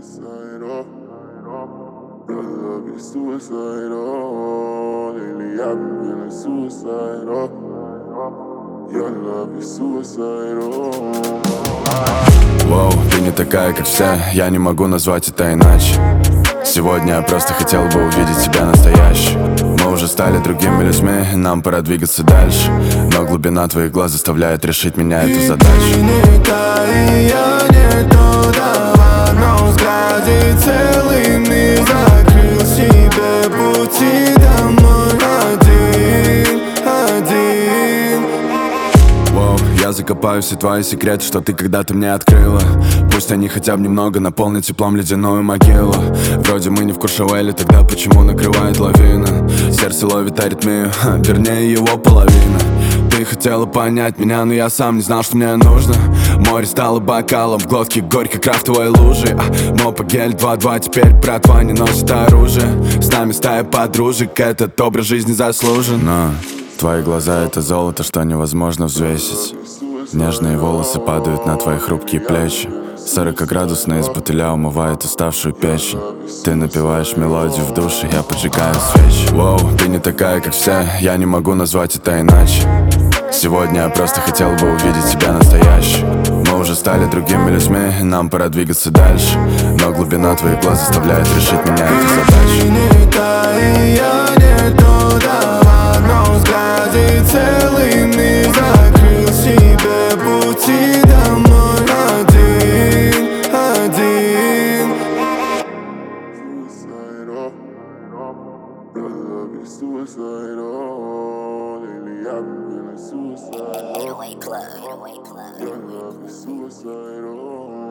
suicidal. Your love is suicidal. Lately I've been feeling suicidal. Your love is suicidal. Воу, ты не такая, как все, я не могу назвать это иначе. Сегодня я просто хотел бы увидеть тебя настоящей. Мы уже стали другими людьми, нам пора двигаться дальше. Но глубина твоих глаз заставляет решить меня эту задачу. Ты не та, и я не то, да, в одном взгляде целый мир закрыл себе пути домой один. Воу, я закопаю все твои секреты, что ты когда-то мне открыла. Пусть они хотя бы немного наполнят теплом ледяную могилу. Вроде мы не в Куршавеле, тогда почему накрывает лавина? Сердце ловит аритмию, вернее его половина. Ты хотела понять меня, но я сам не знал, что мне нужно. Море стало бокалом, в глотке горькой крафтовой лужи. Мопа гель 2-2, теперь братва не носит оружие. С нами стая подружек, этот образ жизни заслужен. Но твои глаза — это золото, что невозможно взвесить. Нежные волосы падают на твои хрупкие плечи. 40-градусная из бутыля умывает уставшую печень. Ты напеваешь мелодию в душе, я поджигаю свечи. Воу, ты не такая, как все, я не могу назвать это иначе. Сегодня я просто хотел бы увидеть тебя настоящей. Мы уже стали другими людьми, нам пора двигаться дальше. Но глубина твоих глаз заставляет решить меня эту задачу. Ты не та, и я не то, да, в одном взгляде целый мир закрыл себе пути домой один. Suicidal. Your love is suicidal. Lately I've been feeling suicidal. Getaway plug. Your love is suicidal.